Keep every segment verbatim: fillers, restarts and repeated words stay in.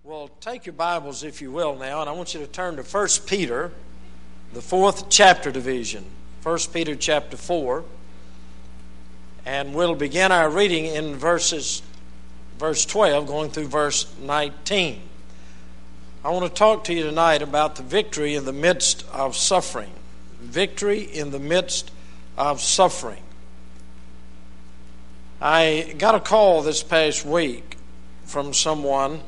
Well, take your Bibles, if you will, now, and I want you to turn to First Peter, the fourth chapter division. First Peter chapter four. And we'll begin our reading in verses, verse twelve, going through verse nineteen. I want to talk to you tonight about the victory in the midst of suffering. Victory in the midst of suffering. I got a call this past week from someone,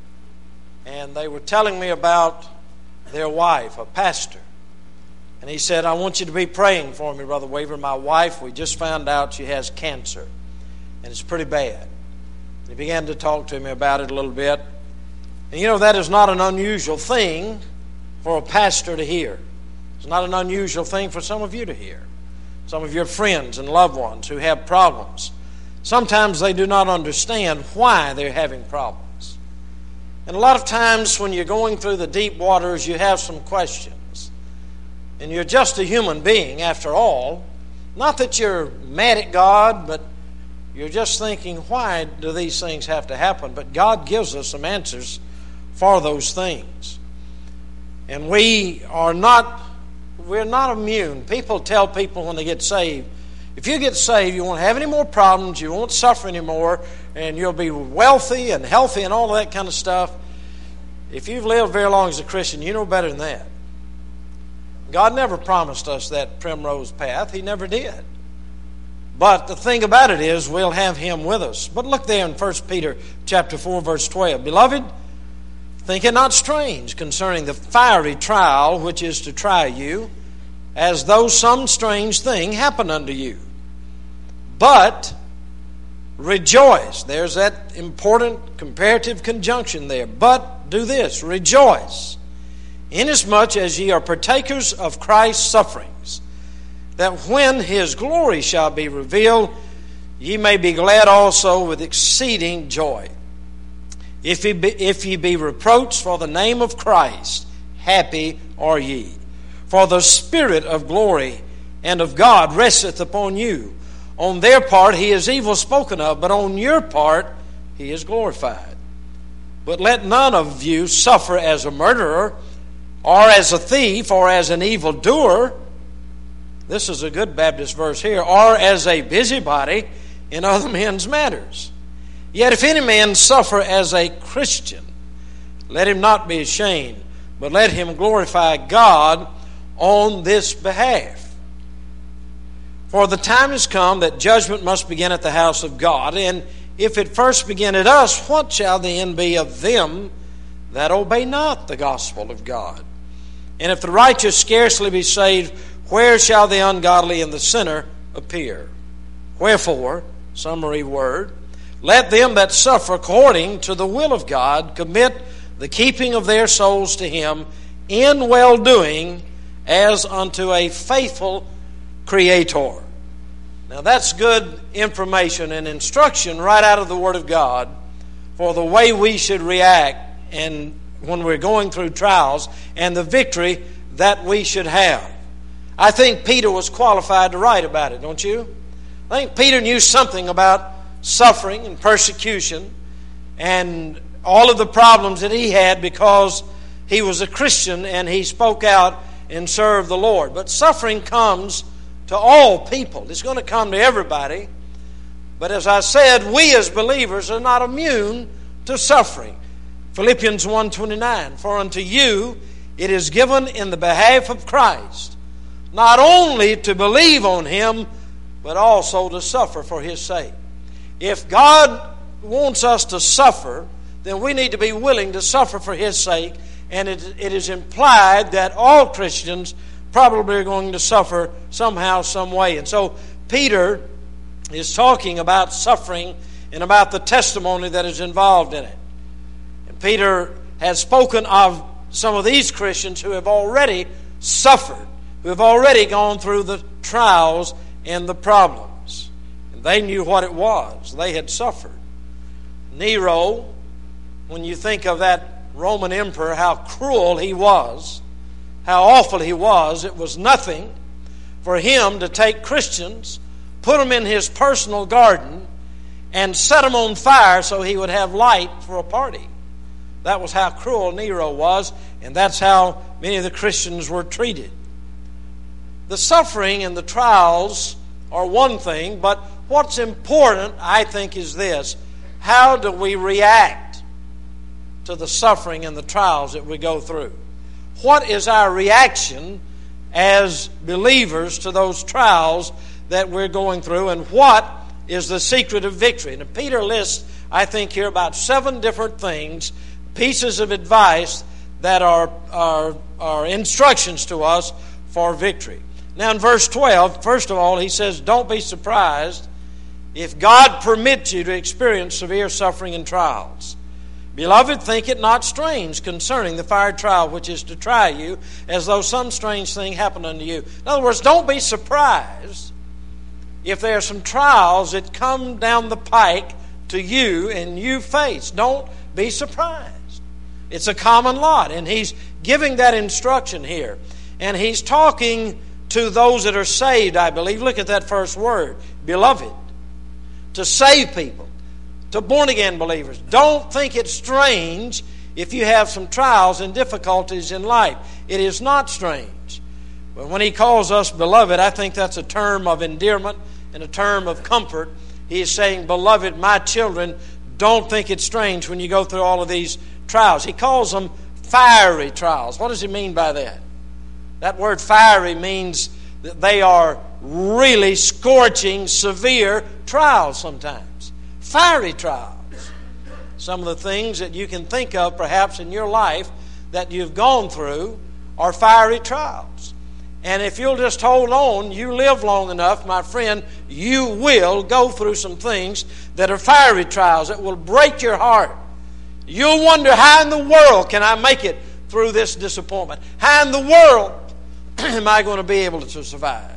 and they were telling me about their wife, a pastor. And he said, I want you to be praying for me, Brother Weaver. My wife, we just found out she has cancer, and it's pretty bad. He began to talk to me about it a little bit. And you know, that is not an unusual thing for a pastor to hear. It's not an unusual thing for some of you to hear. Some of your friends and loved ones who have problems. Sometimes they do not understand why they're having problems. And a lot of times when you're going through the deep waters, you have some questions. And you're just a human being after all. Not that you're mad at God, but you're just thinking, why do these things have to happen? But God gives us some answers for those things. And we are not, we're not immune. People tell people when they get saved, if you get saved, you won't have any more problems, you won't suffer anymore, and you'll be wealthy and healthy and all that kind of stuff. If you've lived very long as a Christian, you know better than that. God never promised us that primrose path. He never did. But the thing about it is, we'll have Him with us. But look there in First Peter chapter four, verse twelve. Beloved, think it not strange concerning the fiery trial which is to try you, as though some strange thing happened unto you. But rejoice. There's that important comparative conjunction there. But do this, rejoice, inasmuch as ye are partakers of Christ's sufferings, that when His glory shall be revealed, ye may be glad also with exceeding joy. If ye be, if ye be reproached for the name of Christ, happy are ye. For the Spirit of glory and of God resteth upon you. On their part He is evil spoken of, but on your part He is glorified. But let none of you suffer as a murderer, or as a thief, or as an evildoer. This is a good Baptist verse here. Or as a busybody in other men's matters. Yet if any man suffer as a Christian, let him not be ashamed, but let him glorify God on this behalf. For the time is come that judgment must begin at the house of God. And if it first begin at us, what shall the end be of them that obey not the gospel of God? And if the righteous scarcely be saved, where shall the ungodly and the sinner appear? Wherefore, summary word, let them that suffer according to the will of God commit the keeping of their souls to Him in well-doing, as unto a faithful Creator. Now that's good information and instruction right out of the Word of God for the way we should react and when we're going through trials and the victory that we should have. I think Peter was qualified to write about it, don't you? I think Peter knew something about suffering and persecution and all of the problems that he had because he was a Christian and he spoke out and serve the Lord. But suffering comes to all people. It's going to come to everybody. But as I said, we as believers are not immune to suffering. Philippians one twenty-nine, for unto you it is given in the behalf of Christ, not only to believe on Him, but also to suffer for His sake. If God wants us to suffer, then we need to be willing to suffer for His sake. And it, it is implied that all Christians probably are going to suffer somehow, some way. And so Peter is talking about suffering and about the testimony that is involved in it. And Peter has spoken of some of these Christians who have already suffered, who have already gone through the trials and the problems. And they knew what it was. They had suffered. Nero, when you think of that Roman emperor, how cruel he was, how awful he was, it was nothing for him to take Christians, put them in his personal garden, and set them on fire so he would have light for a party. That was how cruel Nero was, and that's how many of the Christians were treated. The suffering and the trials are one thing, but what's important, I think, is this. How do we react to the suffering and the trials that we go through? What is our reaction as believers to those trials that we're going through, and what is the secret of victory? And Peter lists, I think, here about seven different things, pieces of advice that are, are, are instructions to us for victory. Now in verse twelve, first of all, he says, don't be surprised if God permits you to experience severe suffering and trials. Beloved, think it not strange concerning the fiery trial which is to try you, as though some strange thing happened unto you. In other words, don't be surprised if there are some trials that come down the pike to you and you face. Don't be surprised. It's a common lot, and he's giving that instruction here. And he's talking to those that are saved, I believe. Look at that first word, beloved. To save people, to born-again believers. Don't think it's strange if you have some trials and difficulties in life. It is not strange. But when he calls us beloved, I think that's a term of endearment and a term of comfort. He is saying, beloved, my children, don't think it's strange when you go through all of these trials. He calls them fiery trials. What does he mean by that? That word fiery means that they are really scorching, severe trials sometimes. Fiery trials. Some of the things that you can think of perhaps in your life that you've gone through are fiery trials. And if you'll just hold on, you live long enough, my friend, you will go through some things that are fiery trials that will break your heart. You'll wonder, how in the world can I make it through this disappointment? How in the world am I going to be able to survive?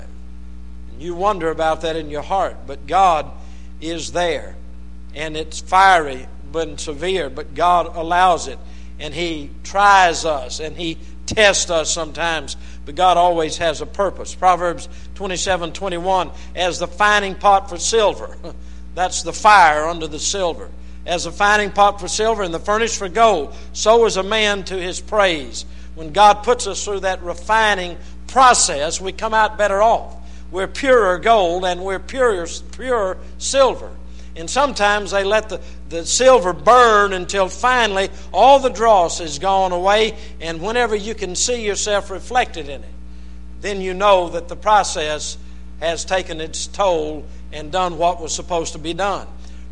And you wonder about that in your heart, but God is there. And it's fiery but severe, but God allows it. And He tries us, and He tests us sometimes, but God always has a purpose. Proverbs twenty-seven twenty-one, as the fining pot for silver. That's the fire under the silver. As a fining pot for silver and the furnace for gold, so is a man to his praise. When God puts us through that refining process, we come out better off. We're purer gold and we're purer, pure silver. And sometimes they let the, the silver burn until finally all the dross is gone away, and whenever you can see yourself reflected in it, then you know that the process has taken its toll and done what was supposed to be done.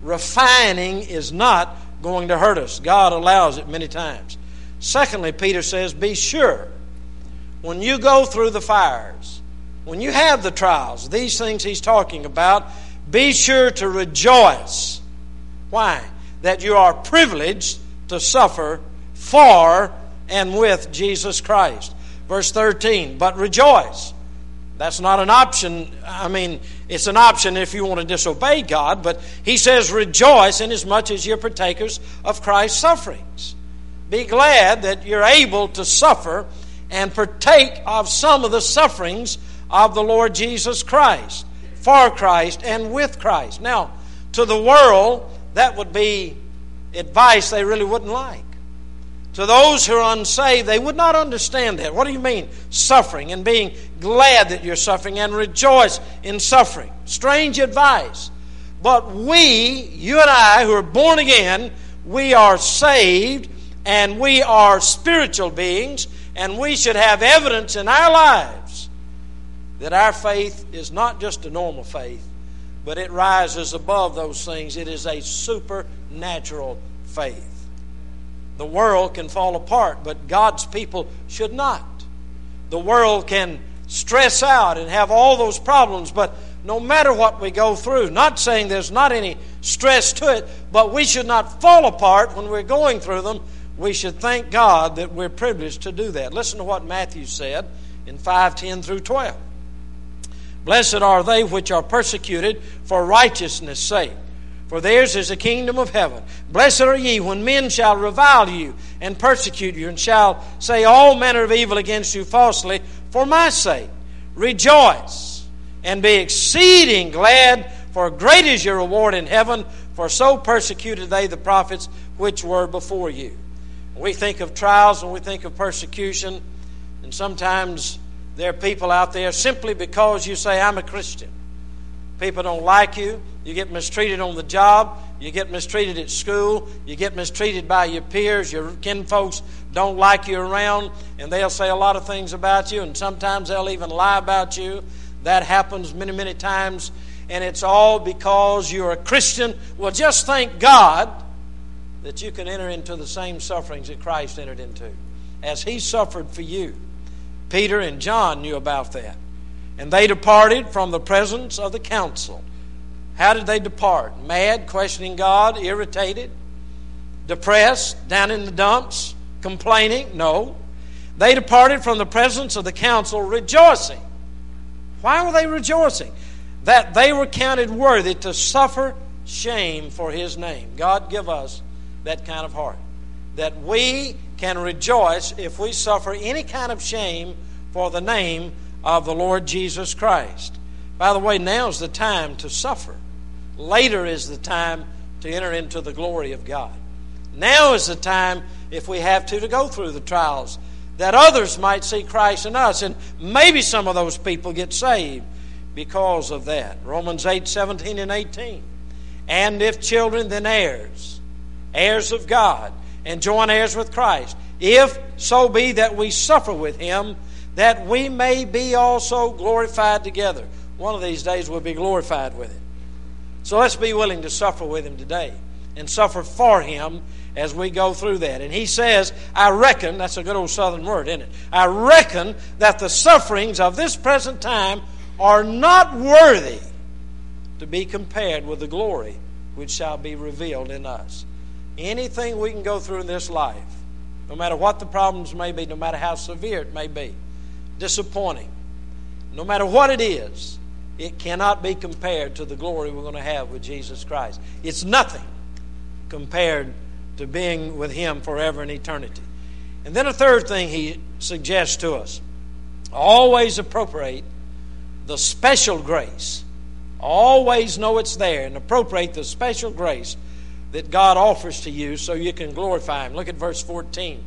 Refining is not going to hurt us. God allows it many times. Secondly, Peter says, be sure when you go through the fires, when you have the trials, these things he's talking about, be sure to rejoice. Why? That you are privileged to suffer for and with Jesus Christ. Verse thirteen, but rejoice. That's not an option. I mean, it's an option if you want to disobey God, but he says rejoice inasmuch as you're partakers of Christ's sufferings. Be glad that you're able to suffer and partake of some of the sufferings of the Lord Jesus Christ, for Christ and with Christ. Now, to the world, that would be advice they really wouldn't like. To those who are unsaved, they would not understand that. What do you mean, suffering, and being glad that you're suffering and rejoice in suffering? Strange advice. But we, you and I, who are born again, we are saved and we are spiritual beings, and we should have evidence in our lives that our faith is not just a normal faith, but it rises above those things. It is a supernatural faith. The world can fall apart, but God's people should not. The world can stress out and have all those problems, but no matter what we go through, not saying there's not any stress to it, but we should not fall apart when we're going through them. We should thank God that we're privileged to do that. Listen to what Matthew said in five ten through twelve. Blessed are they which are persecuted for righteousness' sake, for theirs is the kingdom of heaven. Blessed are ye when men shall revile you and persecute you, and shall say all manner of evil against you falsely for my sake. Rejoice and be exceeding glad, for great is your reward in heaven, for so persecuted they the prophets which were before you. We think of trials and we think of persecution, and sometimes there are people out there simply because you say, I'm a Christian. People don't like you. You get mistreated on the job. You get mistreated at school. You get mistreated by your peers. Your kinfolks don't like you around, and they'll say a lot of things about you, and sometimes they'll even lie about you. That happens many, many times, and it's all because you're a Christian. Well, just thank God that you can enter into the same sufferings that Christ entered into, as He suffered for you. Peter and John knew about that. And they departed from the presence of the council. How did they depart? Mad, questioning God, irritated, depressed, down in the dumps, complaining? No. They departed from the presence of the council rejoicing. Why were they rejoicing? That they were counted worthy to suffer shame for His name. God give us that kind of heart, that we can rejoice if we suffer any kind of shame for the name of the Lord Jesus Christ. By the way, now is the time to suffer. Later is the time to enter into the glory of God. Now is the time, if we have to, to go through the trials, that others might see Christ in us, and maybe some of those people get saved because of that. Romans eight, seventeen and eighteen. And if children, then heirs, heirs of God, and joint heirs with Christ, if so be that we suffer with Him, that we may be also glorified together. One of these days we'll be glorified with Him. So let's be willing to suffer with Him today and suffer for Him as we go through that. And He says, I reckon, that's a good old southern word, isn't it? I reckon that the sufferings of this present time are not worthy to be compared with the glory which shall be revealed in us. Anything we can go through in this life, no matter what the problems may be, no matter how severe it may be, disappointing, no matter what it is, it cannot be compared to the glory we're going to have with Jesus Christ. It's nothing compared to being with Him forever in eternity. And then a third thing He suggests to us: always appropriate the special grace. Always know it's there, and appropriate the special grace that God offers to you so you can glorify Him. Look at verse fourteen.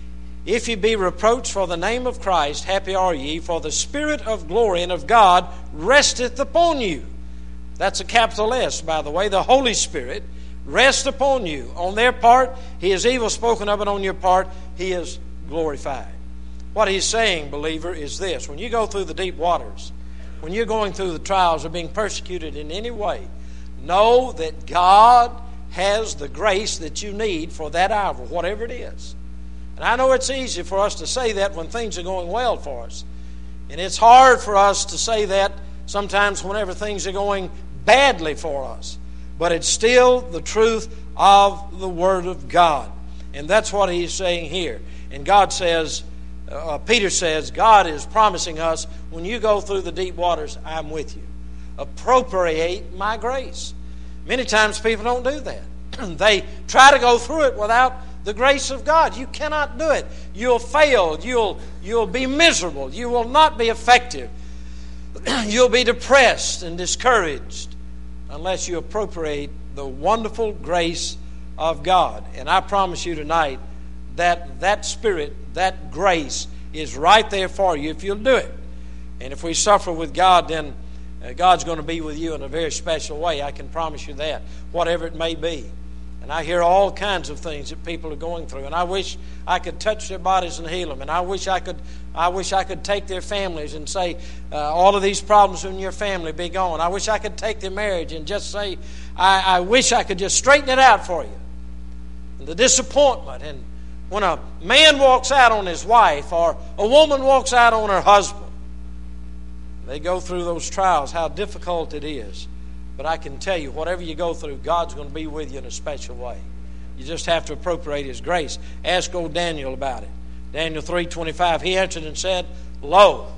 If ye be reproached for the name of Christ, happy are ye, for the Spirit of glory and of God resteth upon you. That's a capital S, by the way. The Holy Spirit rests upon you. On their part, He is evil spoken of, and on your part, He is glorified. What He's saying, believer, is this: when you go through the deep waters, when you're going through the trials or being persecuted in any way, know that God has the grace that you need for that hour, whatever it is. And I know it's easy for us to say that when things are going well for us. And it's hard for us to say that sometimes whenever things are going badly for us. But it's still the truth of the Word of God. And that's what He's saying here. And God says, uh, Peter says, God is promising us, when you go through the deep waters, I'm with you. Appropriate my grace. Many times people don't do that. They try to go through it without the grace of God. You cannot do it. You'll fail. You'll, you'll be miserable. You will not be effective. You'll be depressed and discouraged unless you appropriate the wonderful grace of God. And I promise you tonight that that Spirit, that grace is right there for you if you'll do it. And if we suffer with God, then God's going to be with you in a very special way. I can promise you that, whatever it may be. And I hear all kinds of things that people are going through, and I wish I could touch their bodies and heal them. And I wish I could, I wish I could take their families and say, uh, all of these problems in your family be gone. I wish I could take their marriage and just say, I, I wish I could just straighten it out for you. And the disappointment, and when a man walks out on his wife or a woman walks out on her husband, they go through those trials, how difficult it is. But I can tell you, whatever you go through, God's going to be with you in a special way. You just have to appropriate His grace. Ask old Daniel about it. Daniel three twenty-five, he answered and said, Lo,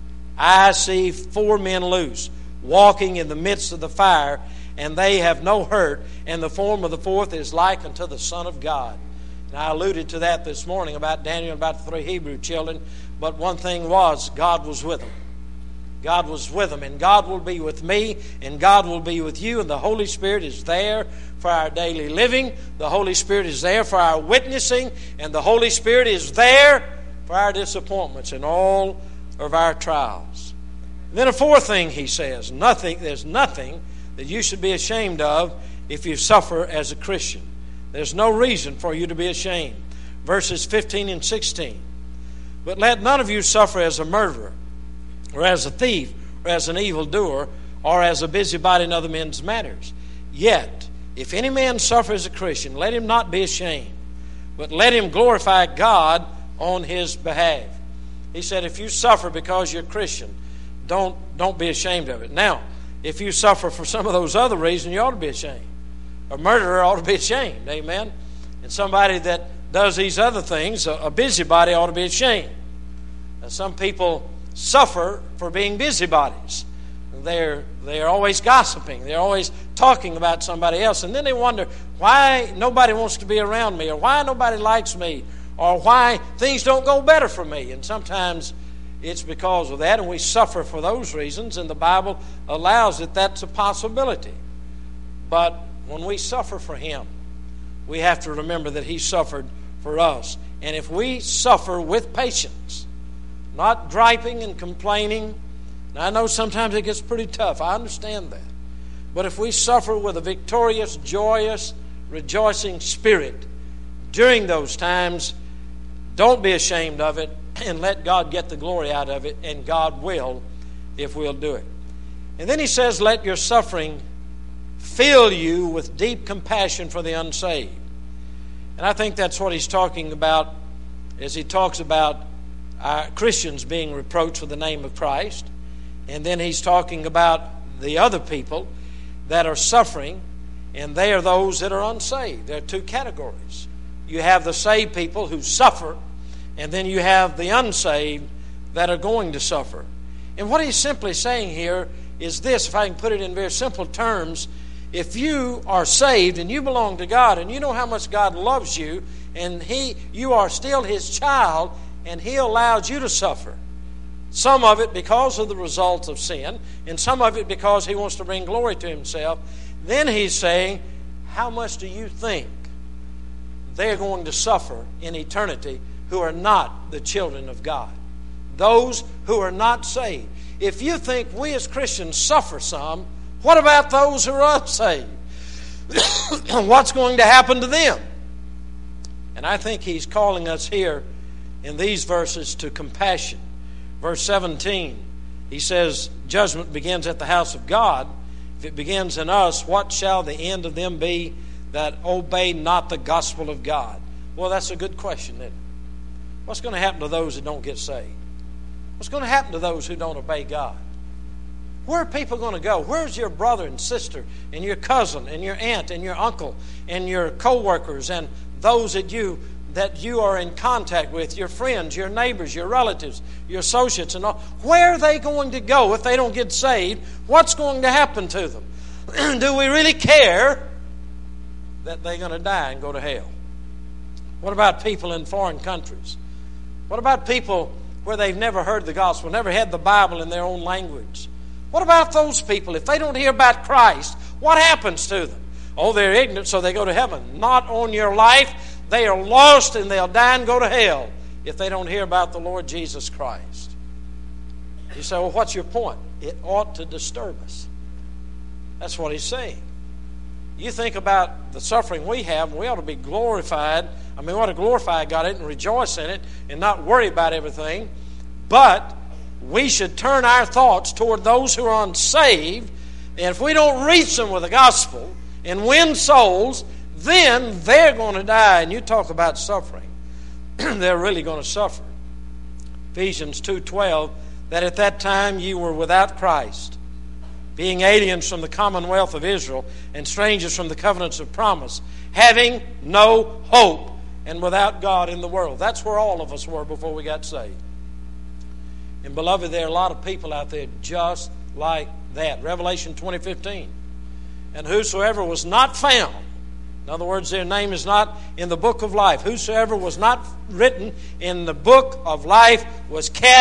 I see four men loose, walking in the midst of the fire, and they have no hurt, and the form of the fourth is like unto the Son of God. And I alluded to that this morning about Daniel, about the three Hebrew children, but one thing was, God was with them. God was with them, and God will be with me, and God will be with you, and the Holy Spirit is there for our daily living. The Holy Spirit is there for our witnessing, and the Holy Spirit is there for our disappointments and all of our trials. Then a fourth thing he says, nothing, there's nothing that you should be ashamed of if you suffer as a Christian. There's no reason for you to be ashamed. Verses fifteen and sixteen. But let none of you suffer as a murderer, or as a thief, or as an evildoer, or as a busybody in other men's matters. Yet, if any man suffer as a Christian, let him not be ashamed, but let him glorify God on his behalf. He said, if you suffer because you're a Christian, don't, don't be ashamed of it. Now, if you suffer for some of those other reasons, you ought to be ashamed. A murderer ought to be ashamed, amen? And somebody that does these other things, a, a busybody ought to be ashamed. Now, some people suffer for being busybodies. They're, they're always gossiping. They're always talking about somebody else. And then they wonder why nobody wants to be around me, or why nobody likes me, or why things don't go better for me. And sometimes it's because of that, and we suffer for those reasons, and the Bible allows it. That's a possibility. But when we suffer for Him, we have to remember that He suffered for us. And if we suffer with patience, not griping and complaining, and I know sometimes it gets pretty tough, I understand that. But if we suffer with a victorious, joyous, rejoicing spirit during those times, don't be ashamed of it, and let God get the glory out of it, and God will if we'll do it. And then he says, let your suffering fill you with deep compassion for the unsaved. And I think that's what he's talking about as he talks about uh, Christians being reproached for the name of Christ. And then he's talking about the other people that are suffering, and they are those that are unsaved. There are two categories. You have the saved people who suffer, and then you have the unsaved that are going to suffer. And what he's simply saying here is this, if I can put it in very simple terms: if you are saved and you belong to God, and you know how much God loves you, and He, you are still His child, and He allows you to suffer, some of it because of the results of sin, and some of it because He wants to bring glory to Himself, then He's saying, how much do you think they're going to suffer in eternity who are not the children of God? Those who are not saved. If you think we as Christians suffer some, what about those who are unsaved? What's going to happen to them? And I think he's calling us here in these verses to compassion. Verse seventeen, he says, judgment begins at the house of God. If it begins in us, what shall the end of them be that obey not the gospel of God? Well, that's a good question, isn't it? What's going to happen to those that don't get saved? What's going to happen to those who don't obey God? Where are people going to go? Where's your brother and sister and your cousin and your aunt and your uncle and your co-workers and those that you that you are in contact with, your friends, your neighbors, your relatives, your associates and all? Where are they going to go if they don't get saved? What's going to happen to them? Do we really care that they're going to die and go to hell? What about people in foreign countries? What about people where they've never heard the gospel, never had the Bible in their own language? What about those people? If they don't hear about Christ, what happens to them? Oh, they're ignorant, so they go to heaven. Not on your life. They are lost and they'll die and go to hell if they don't hear about the Lord Jesus Christ. You say, well, what's your point? It ought to disturb us. That's what he's saying. You think about the suffering we have, we ought to be glorified. I mean, we ought to glorify God in it and rejoice in it and not worry about everything. But we should turn our thoughts toward those who are unsaved. And if we don't reach them with the gospel and win souls, then they're going to die. And you talk about suffering. They're really going to suffer. Ephesians two twelve, that at that time you were without Christ, being aliens from the commonwealth of Israel and strangers from the covenants of promise, having no hope and without God in the world. That's where all of us were before we got saved. And beloved, there are a lot of people out there just like that. Revelation twenty fifteen. And whosoever was not found, in other words, their name is not in the book of life. Whosoever was not written in the book of life was cast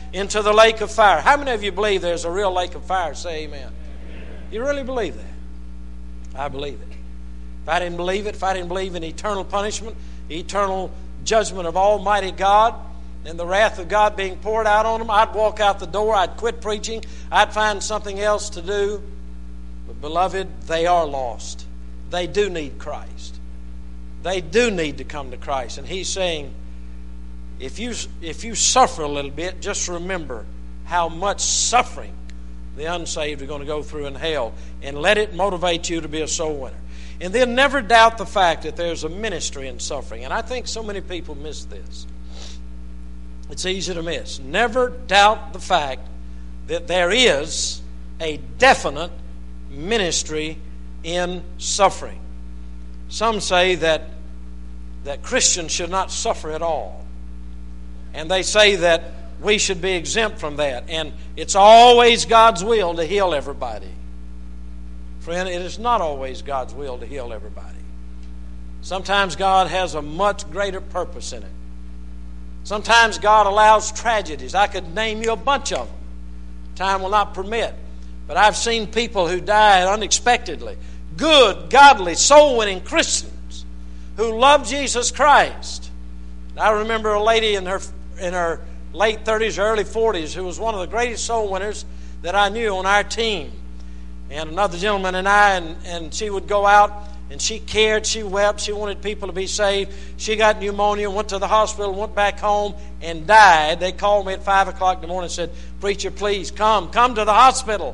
into the lake of fire. How many of you believe there's a real lake of fire? Say amen. Amen. You really believe that? I believe it. If I didn't believe it, if I didn't believe in eternal punishment, eternal judgment of Almighty God, and the wrath of God being poured out on them, I'd walk out the door, I'd quit preaching, I'd find something else to do. But beloved, they are lost. They do need Christ. They do need to come to Christ. And He's saying, if you, if you suffer a little bit, just remember how much suffering the unsaved are going to go through in hell, and let it motivate you to be a soul winner. And then never doubt the fact that there's a ministry in suffering. And I think so many people miss this. It's easy to miss. Never doubt the fact that there is a definite ministry in suffering. Some say that, that Christians should not suffer at all. And they say that we should be exempt from that. And it's always God's will to heal everybody. Friend, it is not always God's will to heal everybody. Sometimes God has a much greater purpose in it. Sometimes God allows tragedies. I could name you a bunch of them. Time will not permit. But I've seen people who died unexpectedly. Good, godly, soul-winning Christians who love Jesus Christ. And I remember a lady in her in her late thirties or early forties who was one of the greatest soul winners that I knew on our team. And another gentleman and I, and, and she would go out, and she cared, she wept, she wanted people to be saved. She got pneumonia, went to the hospital, went back home, and died. They called me at five o'clock in the morning and said, "Preacher, please come, come to the hospital."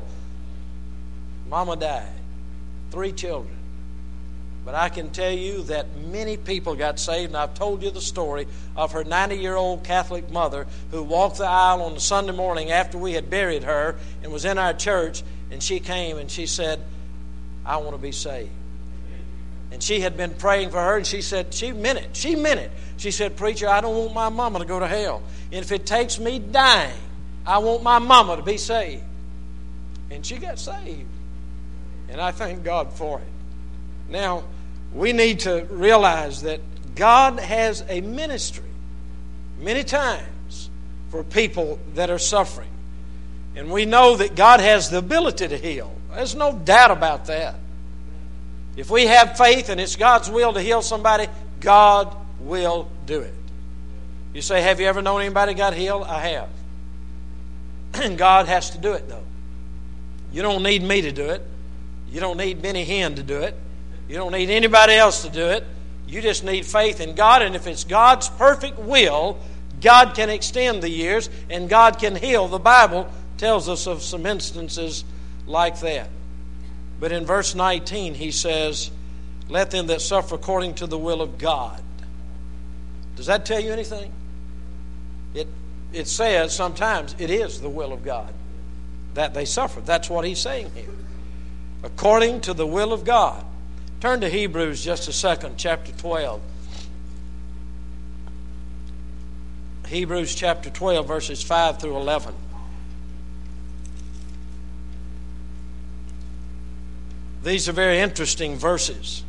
Mama died. Three children. But I can tell you that many people got saved, and I've told you the story of her ninety-year-old Catholic mother who walked the aisle on the Sunday morning after we had buried her and was in our church, and she came and she said, "I want to be saved." And she had been praying for her, and she said, she meant it. She meant it. She said, "Preacher, I don't want my mama to go to hell. And if it takes me dying, I want my mama to be saved." And she got saved. And I thank God for it. Now, we need to realize that God has a ministry many times for people that are suffering. And we know that God has the ability to heal. There's no doubt about that. If we have faith and it's God's will to heal somebody, God will do it. You say, "Have you ever known anybody got healed?" I have. And God has to do it, though. You don't need me to do it. You don't need Benny Hinn to do it. You don't need anybody else to do it. You just need faith in God. And if it's God's perfect will, God can extend the years and God can heal. The Bible tells us of some instances like that. But in verse nineteen, he says, "Let them that suffer according to the will of God." Does that tell you anything? It, it says sometimes it is the will of God that they suffer. That's what he's saying here. According to the will of God. Turn to Hebrews just a second, chapter twelve. Hebrews chapter twelve, verses five through eleven. These are very interesting verses.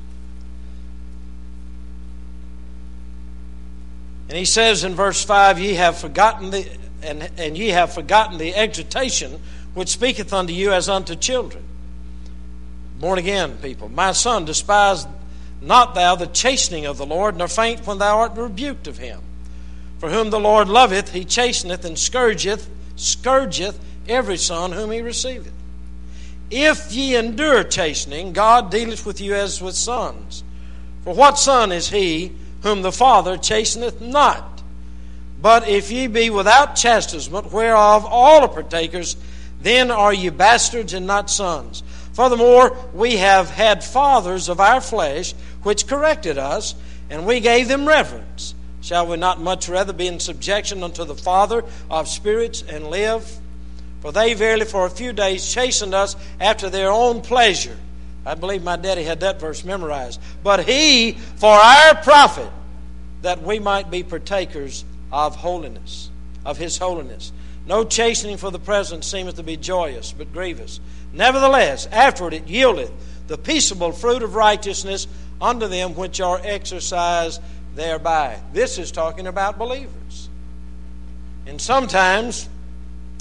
And he says in verse five, "Ye have forgotten the and, and ye have forgotten the exhortation which speaketh unto you as unto children." Born again people. "My son, despise not thou the chastening of the Lord, nor faint when thou art rebuked of him. For whom the Lord loveth, he chasteneth and scourgeth, scourgeth every son whom he receiveth. If ye endure chastening, God dealeth with you as with sons. For what son is he whom the Father chasteneth not? But if ye be without chastisement, whereof all are partakers, then are ye bastards and not sons. Furthermore, we have had fathers of our flesh, which corrected us, and we gave them reverence. Shall we not much rather be in subjection unto the Father of spirits and live? For they verily for a few days chastened us after their own pleasure." I believe my daddy had that verse memorized. "But he for our profit, that we might be partakers of holiness, of his holiness. No chastening for the present seemeth to be joyous, but grievous. Nevertheless, afterward it yieldeth the peaceable fruit of righteousness unto them which are exercised thereby." This is talking about believers. And sometimes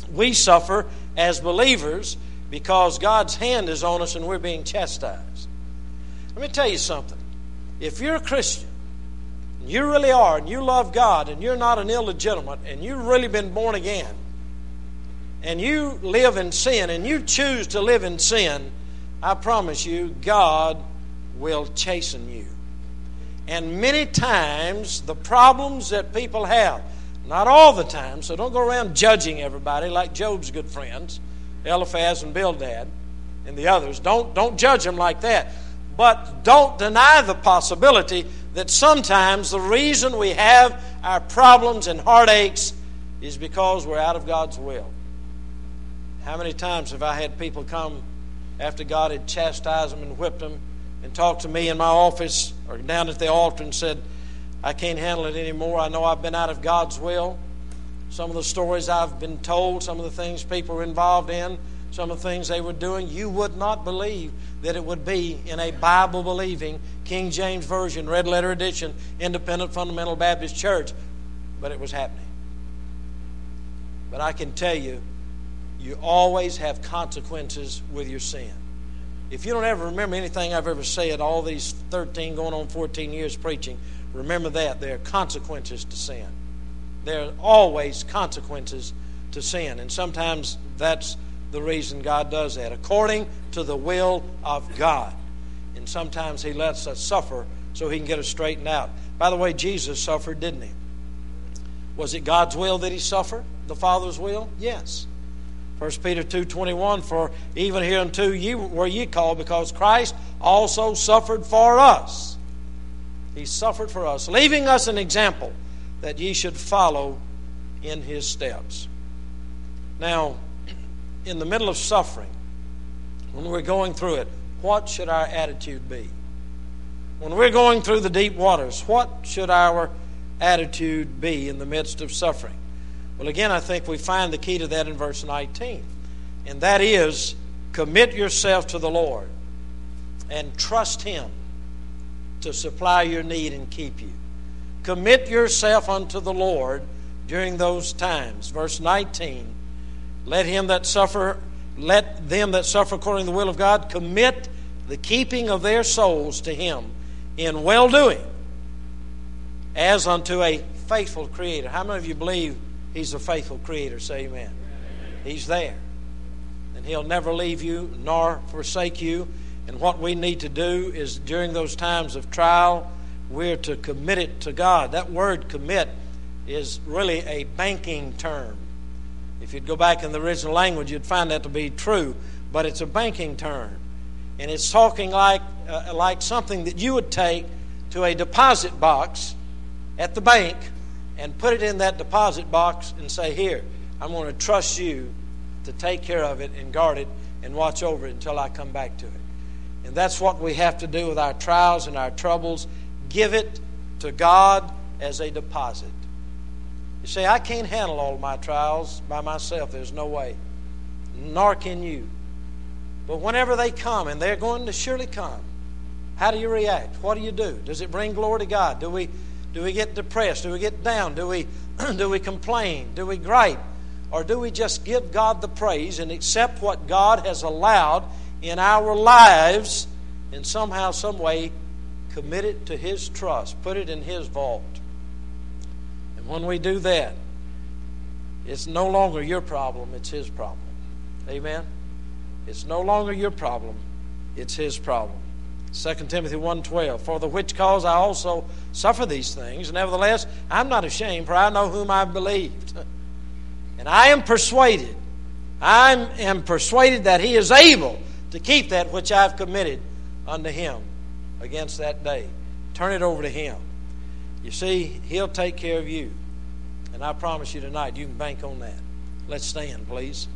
we suffer as believers because God's hand is on us and we're being chastised. Let me tell you something. If you're a Christian, and you really are, and you love God, and you're not an illegitimate, and you've really been born again, and you live in sin, and you choose to live in sin, I promise you, God will chasten you. And many times, the problems that people have, not all the time, so don't go around judging everybody like Job's good friends, Eliphaz and Bildad, and the others. Don't, don't judge them like that. But don't deny the possibility that sometimes the reason we have our problems and heartaches is because we're out of God's will. How many times have I had people come after God had chastised them and whipped them and talked to me in my office or down at the altar and said, I can't handle it anymore. I know I've been out of God's will. Some of the stories I've been told, some of the things people were involved in, some of the things they were doing, you would not believe that it would be in a Bible-believing, King James Version, red letter edition, independent fundamental Baptist church. But it was happening. But I can tell you, you always have consequences with your sin. If you don't ever remember anything I've ever said, all these thirteen going on fourteen years preaching, remember that. There are consequences to sin. There are always consequences to sin. And sometimes that's the reason God does that, according to the will of God. And sometimes He lets us suffer so He can get us straightened out. By the way, Jesus suffered, didn't He? Was it God's will that He suffered? The Father's will? Yes. First Peter two twenty-one, for even hereunto ye were ye called, because Christ also suffered for us. He suffered for us, leaving us an example that ye should follow in His steps. Now, in the middle of suffering, when we're going through it, what should our attitude be? When we're going through the deep waters, what should our attitude be in the midst of suffering? Well, again, I think we find the key to that in verse nineteen. And that is, commit yourself to the Lord and trust Him to supply your need and keep you. Commit yourself unto the Lord during those times. Verse nineteen, let him that suffer, let them that suffer according to the will of God commit the keeping of their souls to Him in well-doing as unto a faithful Creator. How many of you believe He's a faithful Creator? Say amen. Amen. He's there. And He'll never leave you nor forsake you. And what we need to do is during those times of trial, we're to commit it to God. That word commit is really a banking term. If you'd go back in the original language, you'd find that to be true. But it's a banking term. And it's talking like, uh, like something that you would take to a deposit box at the bank and put it in that deposit box and say, here, I'm going to trust you to take care of it and guard it and watch over it until I come back to it. And that's what we have to do with our trials and our troubles. Give it to God as a deposit. You say, I can't handle all of my trials by myself. There's no way. Nor can you. But whenever they come, and they're going to surely come, how do you react? What do you do? Does it bring glory to God? Do we do we get depressed? Do we get down? Do we do we complain? Do we gripe? Or do we just give God the praise and accept what God has allowed in our lives and somehow, some way commit it to His trust, put it in His vault? And when we do that, it's no longer your problem, it's His problem. Amen? It's no longer your problem, it's His problem. Second Timothy one twelve, for the which cause I also suffer these things. Nevertheless, I'm not ashamed, for I know whom I believed. And I am persuaded, I am persuaded that He is able to keep that which I've committed unto Him against that day. Turn it over to Him. You see, He'll take care of you. And I promise you tonight, you can bank on that. Let's stand, please.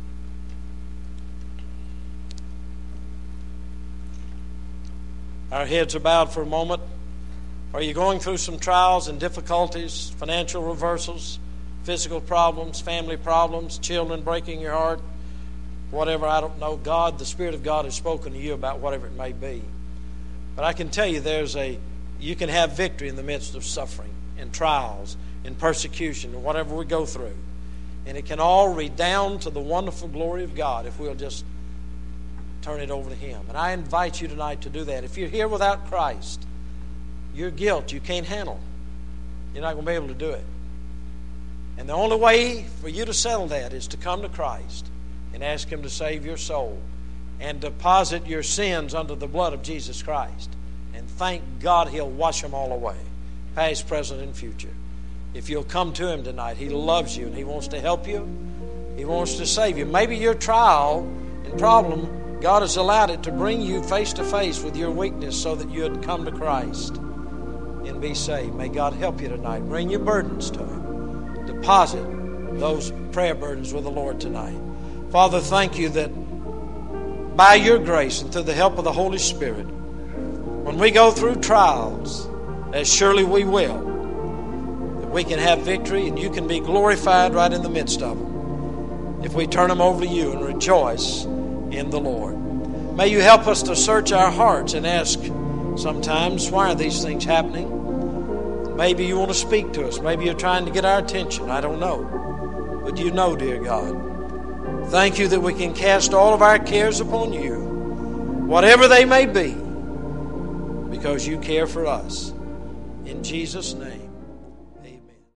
Our heads are bowed for a moment. Are you going through some trials and difficulties, financial reversals, physical problems, family problems, children breaking your heart, whatever? I don't know. God, the Spirit of God has spoken to you about whatever it may be. But I can tell you there's a, you can have victory in the midst of suffering and trials and persecution and whatever we go through. And it can all redound to the wonderful glory of God if we'll just turn it over to Him. And I invite you tonight to do that. If you're here without Christ, your guilt you can't handle. You're not going to be able to do it. And the only way for you to settle that is to come to Christ and ask Him to save your soul and deposit your sins under the blood of Jesus Christ. And thank God He'll wash them all away, past, present, and future. If you'll come to Him tonight, He loves you and He wants to help you. He wants to save you. Maybe your trial and problem, God has allowed it to bring you face to face with your weakness so that you'd come to Christ and be saved. May God help you tonight. Bring your burdens to Him. Deposit those prayer burdens with the Lord tonight. Father, thank you that by your grace and through the help of the Holy Spirit, when we go through trials, as surely we will, that we can have victory and you can be glorified right in the midst of them if we turn them over to you and rejoice in the Lord. May you help us to search our hearts and ask sometimes, why are these things happening? Maybe you want to speak to us. Maybe you're trying to get our attention. I don't know. But you know, dear God. Thank you that we can cast all of our cares upon you, whatever they may be, because you care for us. In Jesus' name.